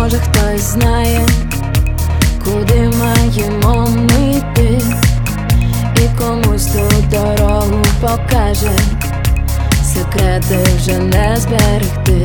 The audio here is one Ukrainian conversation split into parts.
може хтось знає, куди маємо ми йти, і комусь ту дорогу покаже, секрети вже не зберегти.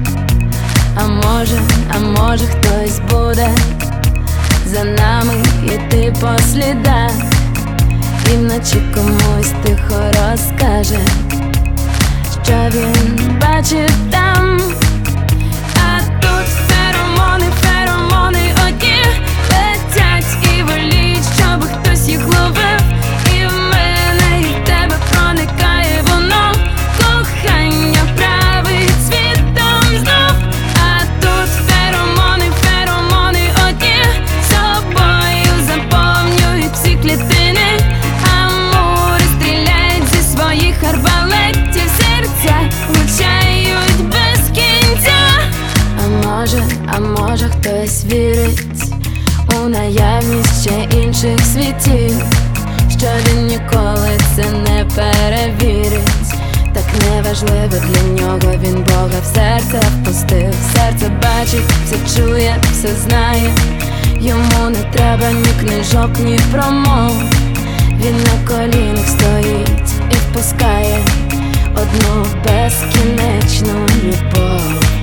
А може хтось буде за нами йти по слідах, і вночі комусь тихо розкаже, що він бачив там. А тут феромони одні летять і воліють, щоб хтось їх ловив. І в мене, і в тебе проникає воно, кохання править світом знов. А тут феромони одні собою заповнюють всі клітини, а мури стріляють зі своїх арбалетів, серця влучають без кінця. А може хтось вірить у наявність ще інших світів, що він ніколи це не перевірить. Так неважливо для нього, він Бога в серце впустив. Серце бачить, все чує, все знає. Йому не треба ні книжок, ні промов. Він на колінах стоїть і впускає одну безкінечну любов.